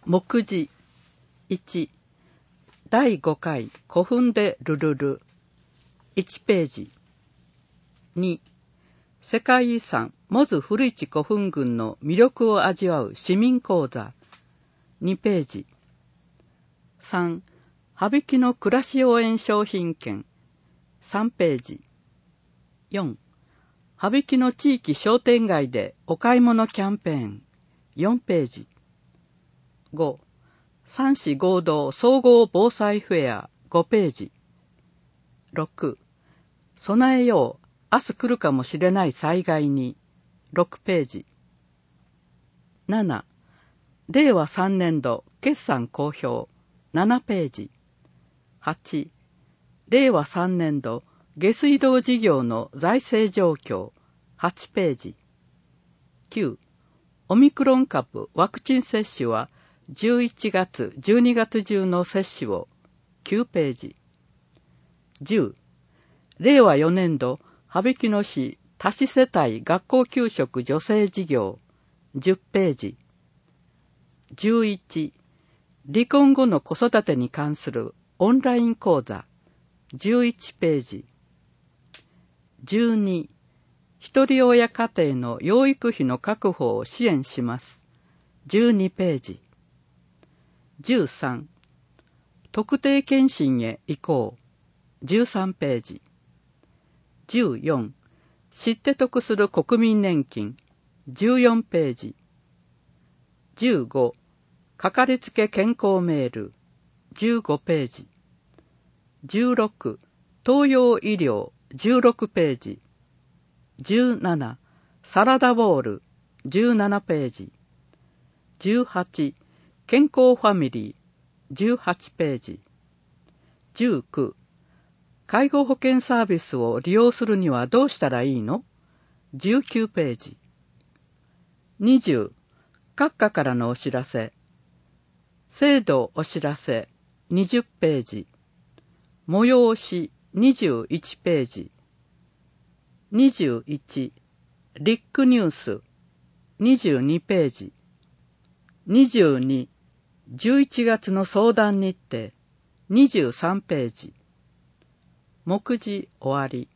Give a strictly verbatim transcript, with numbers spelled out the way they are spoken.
目次いち、だいごかい古墳でルルルいちページ。に、世界遺産モズ古市古墳群の魅力を味わう市民講座にページ。さん、羽曳の暮らし応援商品券さんページ。よん、羽曳の地域商店街でお買い物キャンペーンよんページ。ご、三市合同総合防災フェアごページ。ろく、備えよう明日来るかもしれない災害にろくページ。なな、れいわさんねんど決算公表ななページ。はち、れいわさんねんど下水道事業の財政状況はちページ。きゅう、オミクロン株ワクチン接種はじゅういちがつ、じゅうにがつ中の接種をきゅうページ。じゅう、れいわよねんど羽曳野市多子世帯学校給食助成事業じゅっページ。じゅういち、離婚後の子育てに関するオンライン講座じゅういちページ。じゅうに、一人親家庭の養育費の確保を支援しますじゅうにページ。じゅうさん、特定健診へ移行じゅうさんページ。じゅうよん、知って得する国民年金じゅうよんページ。じゅうご、かかりつけ健康メールじゅうごページ。じゅうろく、東洋医療じゅうろくページ。じゅうなな、サラダボールじゅうななページ。じゅうはち、健康ファミリーじゅうはちページ。じゅうきゅう、介護保険サービスを利用するにはどうしたらいいのじゅうきゅうページ。にじゅう、閣下からのお知らせ制度お知らせにじゅっページ。催しにじゅういちページ。にじゅういち、リックニュースにじゅうにページ。にじゅうに、じゅういちがつの相談日程にじゅうさんページ。目次終わり。